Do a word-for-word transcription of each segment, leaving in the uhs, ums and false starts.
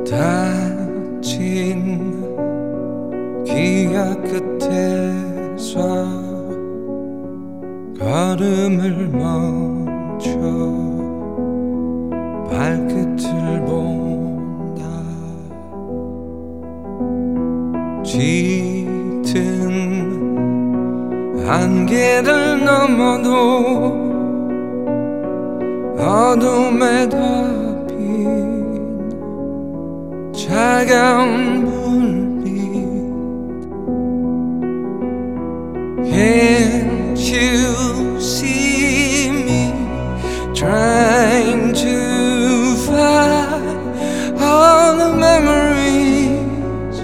다친 기약 끝에서 걸음을 멈춰 발끝을 본다. 짙은 안개를 넘어도 어둠에 덮인 차가운 불빛. Can't you see me trying to find all the memories,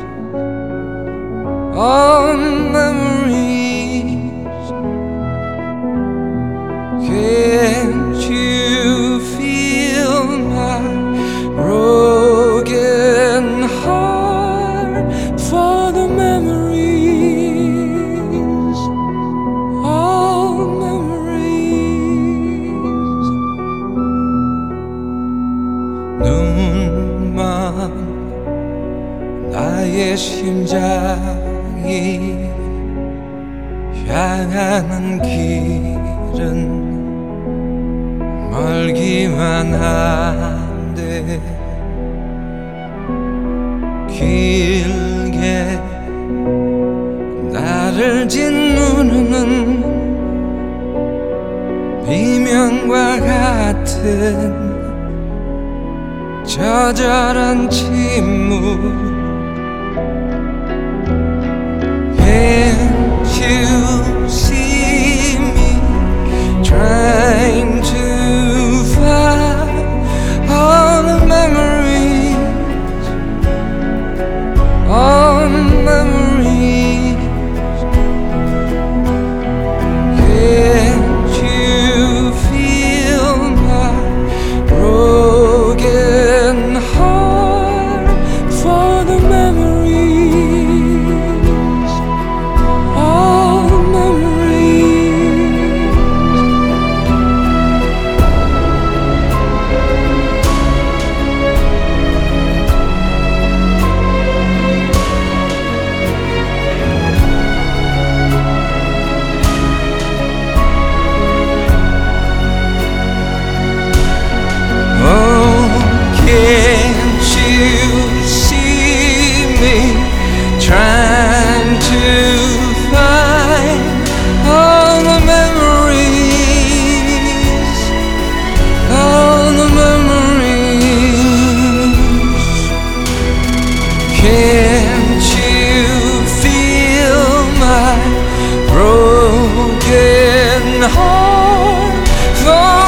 all the memories? Can't you feel my broken heart for the memories, all memories? 눈먼 나의 심장이 향하는 길은 멀기만 한데 길게 나를 짓누르는 비명과 같은 저절한 침묵. Can't you see me trying to find all the memories, all the memories? Can't you feel my broken heart for the memories, all the memories? Oh, can't you see me trying to find all the memories, all the memories? Can't you feel my broken heart for